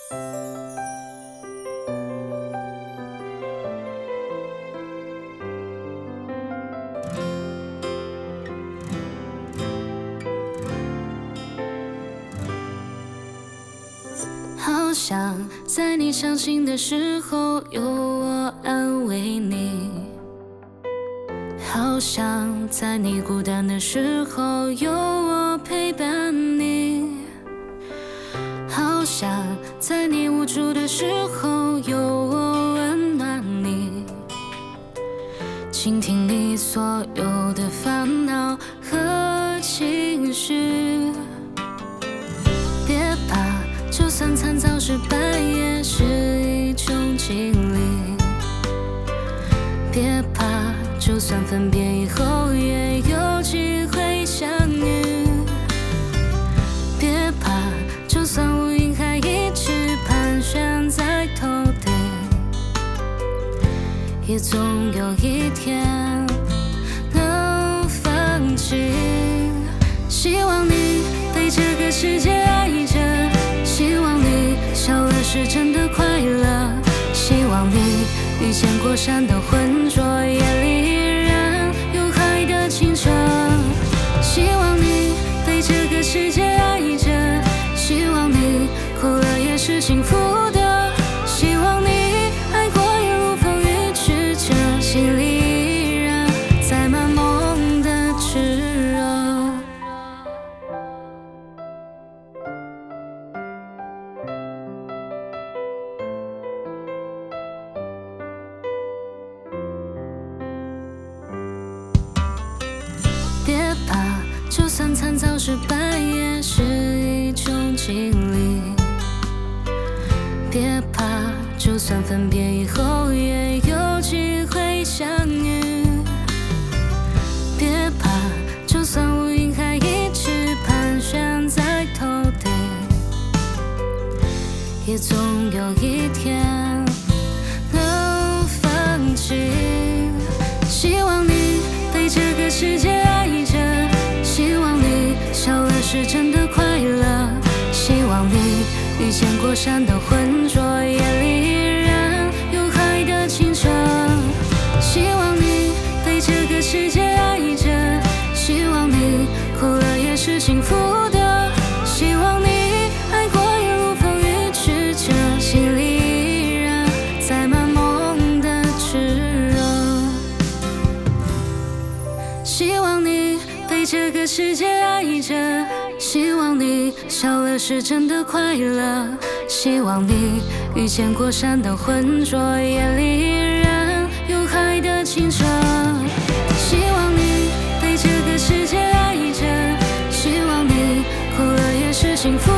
好想在你伤心的时候有我安慰你，好想在你孤单的时候有我陪伴你，好想在你无助的时候有我温暖你，倾听你所有的烦恼和情绪。别怕，就算惨遭失败也是一种经历，别怕，就算分别以后也有机会相遇，别怕，就算乌云还一直盘旋在头顶，也总有一天能放弃。希望你被这个世界爱着，希望你笑了是真的快乐，希望你遇见过山的浑浊，夜里依然有海的清澈。希望你被这个世界爱着，希望你哭了也是幸福的，希望你爱过一路风雨曲折，心里依然载满梦的炽热。别怕，就算惨遭失败也是一种经历，别怕，就算分别以后也有机会相遇，别怕，就算乌云还一直盘旋在头顶，也总有一天能放弃。希望你被这个世界爱着，希望你笑了是真的快乐，希望你遇见过山的浑浊，夜里依然有海的清澈。希望你被这个世界爱着，希望你哭了也是幸福的，希望你爱过一路风雨曲折，心里依然载满梦的炽热。希望你被这个世界爱着，希望你笑了是真的快乐，希望你遇见过山的浑浊，夜里依然有海的清澈。希望你被这个世界爱着，希望你哭了也是幸福